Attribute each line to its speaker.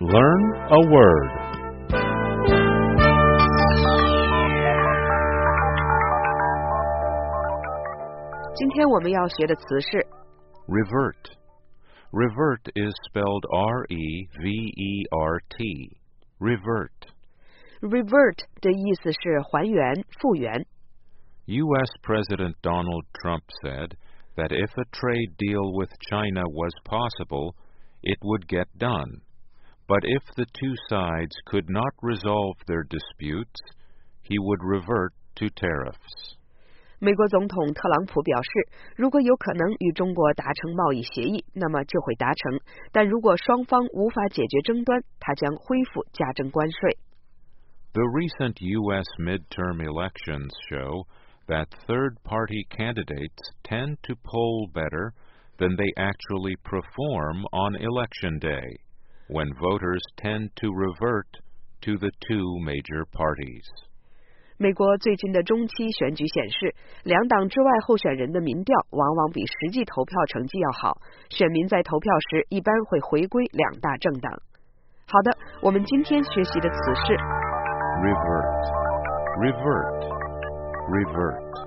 Speaker 1: Learn a word.
Speaker 2: Revert. Revert is spelled R-E-V-E-R-T. Revert.
Speaker 3: Revert 的意思是还原、复原。
Speaker 2: U.S. President Donald Trump said that if a trade deal with China was possible, it would get done. But if the two sides could not resolve their disputes, he would revert to tariffs.
Speaker 3: 美国总统特朗普表示，如果有可能与中国达成贸易协议，那么就会达成；但如果双方无法解决争端，他将恢复加征关税。
Speaker 2: The recent U.S. midterm elections show that third-party candidates tend to poll better than they actually perform on Election Day, when voters tend to revert to the two major parties.
Speaker 3: 美国最近的中期选举显示，两党之外候选人的民调往往比实际投票成绩要好，选民在投票时一般会回归两大政党。好的，我们今天学习的词是
Speaker 2: Revert. Revert. Revert.